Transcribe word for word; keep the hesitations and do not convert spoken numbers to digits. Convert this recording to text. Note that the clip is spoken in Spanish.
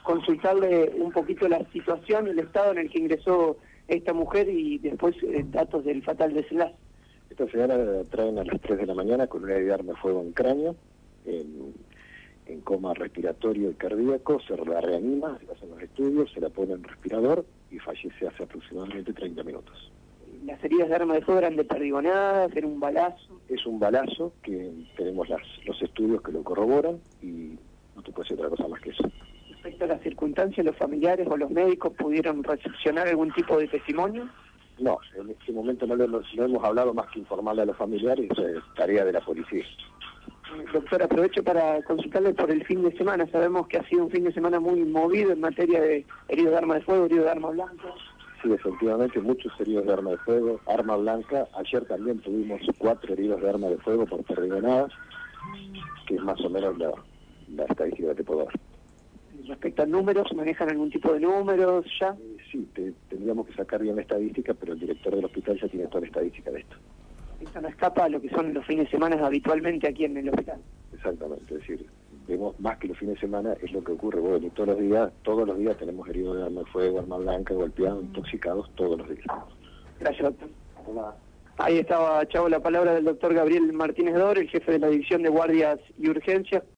consultarle un poquito la situación, el estado en el que ingresó esta mujer y después eh, datos del fatal desenlace. Esta señora la traen a las tres de la mañana con una herida de arma de fuego en cráneo, en, en coma respiratorio y cardíaco, se la reanima, se le hacen los estudios, se la pone en respirador y fallece hace aproximadamente treinta minutos. Las heridas de arma de fuego eran de perdigonadas, era un balazo. Es un balazo que tenemos las, los estudios que lo corroboran y no te puedo decir otra cosa más que eso. Respecto a las circunstancias, ¿los familiares o los médicos pudieron recepcionar algún tipo de testimonio? No, en este momento no, le, no, no hemos hablado más que informarle a los familiares, eso es tarea de la policía. Doctor, aprovecho para consultarle por el fin de semana. Sabemos que ha sido un fin de semana muy movido en materia de heridos de arma de fuego, heridos de arma blanca. Sí, efectivamente, muchos heridos de arma de fuego, arma blanca. Ayer también tuvimos cuatro heridos de arma de fuego por perdigonadas, que es más o menos la, la estadística que te puedo dar. Respecto a números, ¿manejan algún tipo de números ya? Eh, sí, te, tendríamos que sacar bien la estadística, pero el director del hospital ya tiene toda la estadística de esto. Esto no escapa a lo que son los fines de semana habitualmente aquí en el hospital. Exactamente, es decir, vemos más que los fines de semana, es lo que ocurre, bueno, y todos los días, todos los días tenemos heridos de arma de fuego, arma blanca, golpeados, intoxicados, todos los días. Gracias, doctor. Ahí estaba, Chavo, la palabra del doctor Gabriel Martínez Dor, el jefe de la División de Guardias y Urgencias.